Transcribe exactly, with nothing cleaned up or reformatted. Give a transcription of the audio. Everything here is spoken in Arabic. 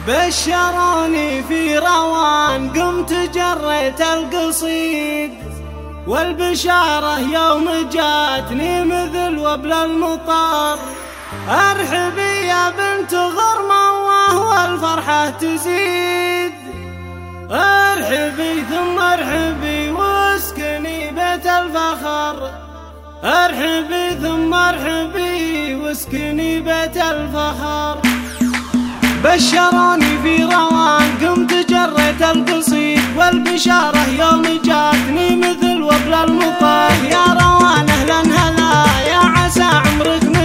بشروني في روان قمت جريت القصيد، والبشارة يوم جاتني مثل وبل المطر. ارحبي يا بنت غرموه والفرحة تزيد، ارحبي ثم ارحبي واسكني بيت الفخر، ارحبي ثم ارحبي واسكني بيت الفخر. بشروني في روان قمت جريت القصيد، والبشارة يوم جاتني مثل وبل المطر. يا روان اهلا هلا يا عسى عمرك